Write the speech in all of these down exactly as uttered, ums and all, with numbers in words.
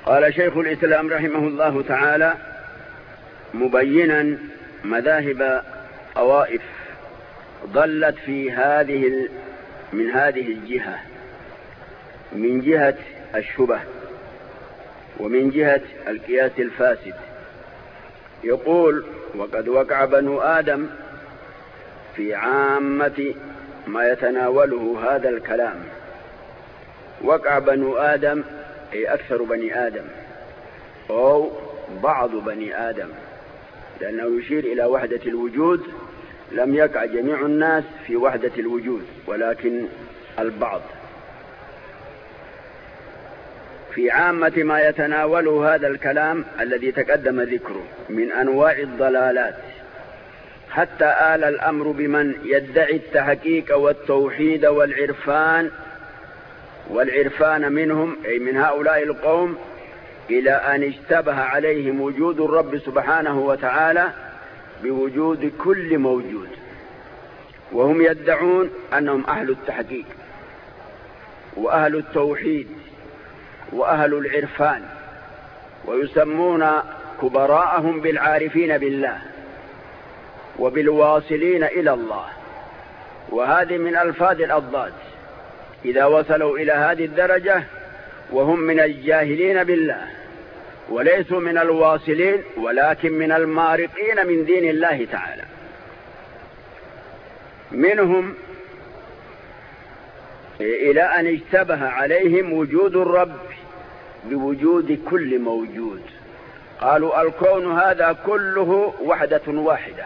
قال شيخ الإسلام رحمه الله تعالى مبينا مذاهب طوائف ضلت في هذه من هذه الجهة، من جهة الشبه ومن جهة القياس الفاسد. يقول: وقد وقع بنو آدم في عامة ما يتناوله هذا الكلام. وقع بنو آدم أي أكثر بني آدم أو بعض بني آدم، لأنه يشير إلى وحدة الوجود. لم يقع جميع الناس في وحدة الوجود ولكن البعض في عامة ما يتناوله هذا الكلام الذي تقدم ذكره من أنواع الضلالات، حتى آل الأمر بمن يدعي التحقيق والتوحيد والعرفان والعرفان منهم أي من هؤلاء القوم إلى أن اشتبه عليهم وجود الرب سبحانه وتعالى بوجود كل موجود، وهم يدعون أنهم أهل التحقيق وأهل التوحيد وأهل العرفان، ويسمون كبراءهم بالعارفين بالله وبالواصلين إلى الله. وهذه من ألفاظ الأضداد إذا وصلوا إلى هذه الدرجة وهم من الجاهلين بالله وليسوا من الواصلين ولكن من المارقين من دين الله تعالى. منهم إلى أن اشتبه عليهم وجود الرب بوجود كل موجود. قالوا الكون هذا كله وحدة واحدة،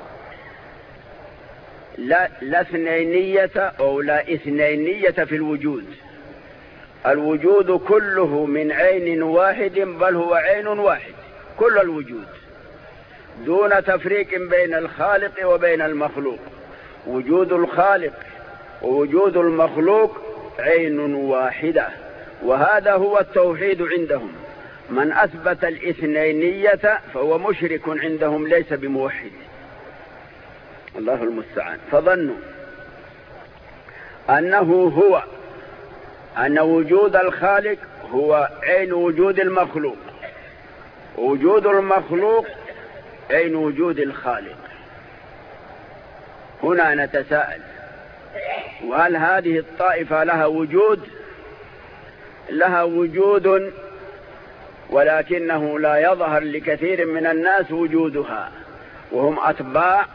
لا, لا اثنينية أو لا اثنينية في الوجود. الوجود كله من عين واحد، بل هو عين واحد كل الوجود، دون تفريق بين الخالق وبين المخلوق. وجود الخالق ووجود المخلوق عين واحدة، وهذا هو التوحيد عندهم. من أثبت الاثنينية فهو مشرك عندهم ليس بموحد، الله المستعان. فظنوا أنه هو أن وجود الخالق هو عين وجود المخلوق، وجود المخلوق عين وجود الخالق. هنا نتساءل: وهل هذه الطائفة لها وجود؟ لها وجود، ولكنه لا يظهر لكثير من الناس وجودها، وهم أتباع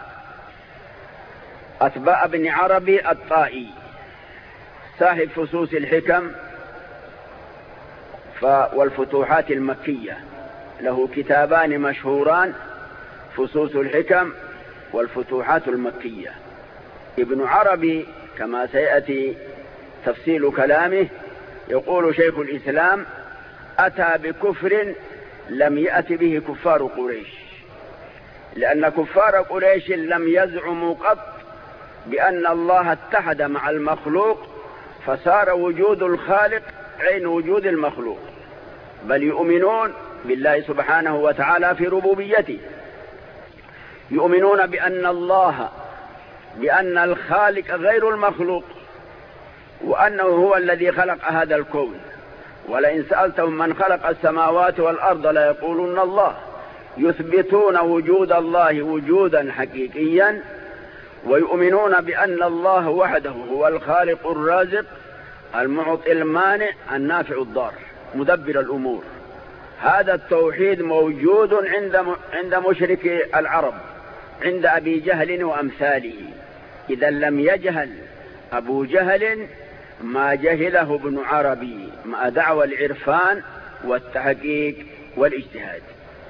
أتباع ابن عربي الطائي صاحب فصوص الحكم والفتوحات المكية. له كتابان مشهوران: فصوص الحكم والفتوحات المكية. ابن عربي كما سيأتي تفصيل كلامه يقول شيخ الإسلام: أتى بكفر لم يأت به كفار قريش، لأن كفار قريش لم يزعموا قط بأن الله اتحد مع المخلوق فصار وجود الخالق عين وجود المخلوق، بل يؤمنون بالله سبحانه وتعالى في ربوبيته، يؤمنون بأن الله بأن الخالق غير المخلوق، وأنه هو الذي خلق هذا الكون. ولئن سألتهم من خلق السماوات والأرض ليقولون الله. يثبتون وجود الله وجودا حقيقيا، ويؤمنون بأن الله وحده هو الخالق الرازق المعطي المانع النافع الضار مدبر الأمور. هذا التوحيد موجود عند عند مشركي العرب، عند أبي جهل وأمثاله. إذا لم يجهل أبو جهل ما جهله ابن عربي مع دعوى العرفان والتحقيق والاجتهاد.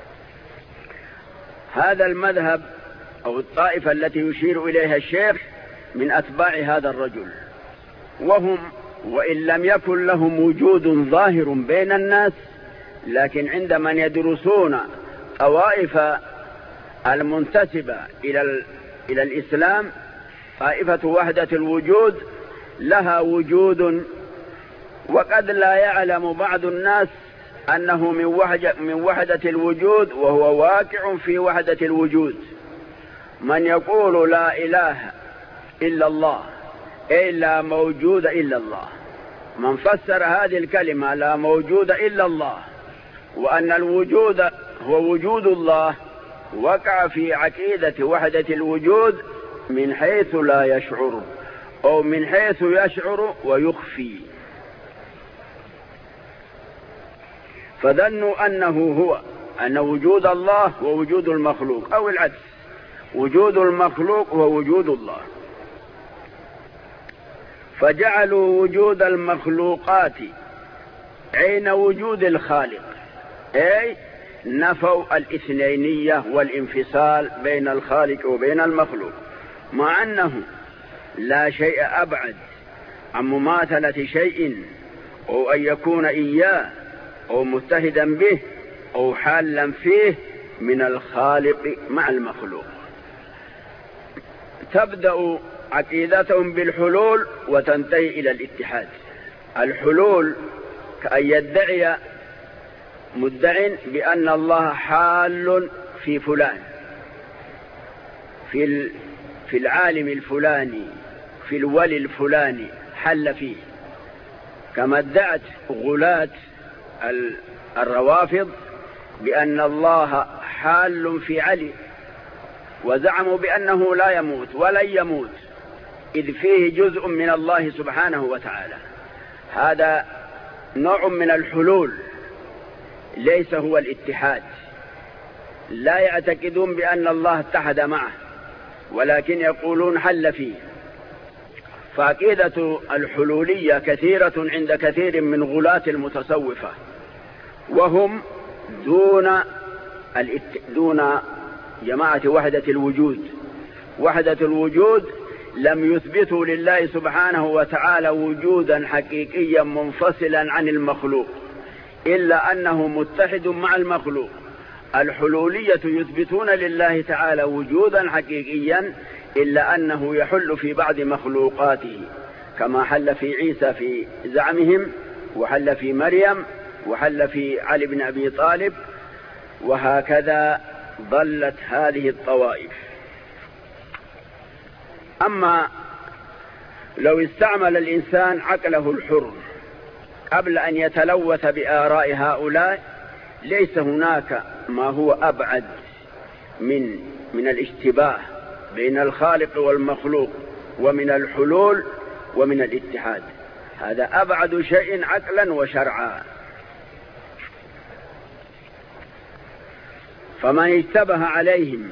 هذا المذهب أو الطائفة التي يشير إليها الشيخ من أتباع هذا الرجل، وهم وإن لم يكن لهم وجود ظاهر بين الناس، لكن عند من يدرسون طوائف المنتسبة إلى إلى الإسلام، طائفة وحدة الوجود لها وجود، وقد لا يعلم بعض الناس أنه من وحدة, من وحدة الوجود وهو واقع في وحدة الوجود. من يقول لا إله إلا الله أي لا موجود إلا الله، من فسر هذه الكلمة لا موجود إلا الله وأن الوجود هو وجود الله وقع في عقيدة وحدة الوجود من حيث لا يشعر أو من حيث يشعر ويخفي، فظنوا أنه هو أن وجود الله هو وجود المخلوق، أو العكس، وجود المخلوق هو وجود الله، فجعلوا وجود المخلوقات عين وجود الخالق، أي نفوا الاثنينية والانفصال بين الخالق وبين المخلوق، مع أنه لا شيء أبعد عن مماثلة شيء أو أن يكون إياه أو متحدا به أو حالا فيه من الخالق مع المخلوق. تبدأ عقيدتهم بالحلول وتنتهي إلى الاتحاد. الحلول كأن يدعي مدع بأن الله حال في فلان، في في العالم الفلاني، في الولي الفلاني، حل فيه، كما ادعت غلاة الروافض بأن الله حال في علي، وزعموا بأنه لا يموت ولن يموت إذ فيه جزء من الله سبحانه وتعالى. هذا نوع من الحلول، ليس هو الاتحاد. لا يعتقدون بأن الله اتحد معه، ولكن يقولون حل فيه. فعقيدة الحلولية كثيرة عند كثير من غلاة المتصوفة، وهم دون دون جماعة وحدة الوجود. وحدة الوجود لم يثبتوا لله سبحانه وتعالى وجودا حقيقيا منفصلا عن المخلوق، إلا أنه متحد مع المخلوق. الحلولية يثبتون لله تعالى وجودا حقيقيا، إلا أنه يحل في بعض مخلوقاته، كما حل في عيسى في زعمهم، وحل في مريم، وحل في علي بن أبي طالب، وهكذا ضلت هذه الطوائف. أما لو استعمل الإنسان عقله الحر قبل أن يتلوث بآراء هؤلاء، ليس هناك ما هو أبعد من من الاشتباه بين الخالق والمخلوق، ومن الحلول، ومن الاتحاد. هذا أبعد شيء عقلا وشرعا. فمن اشتبه عليهم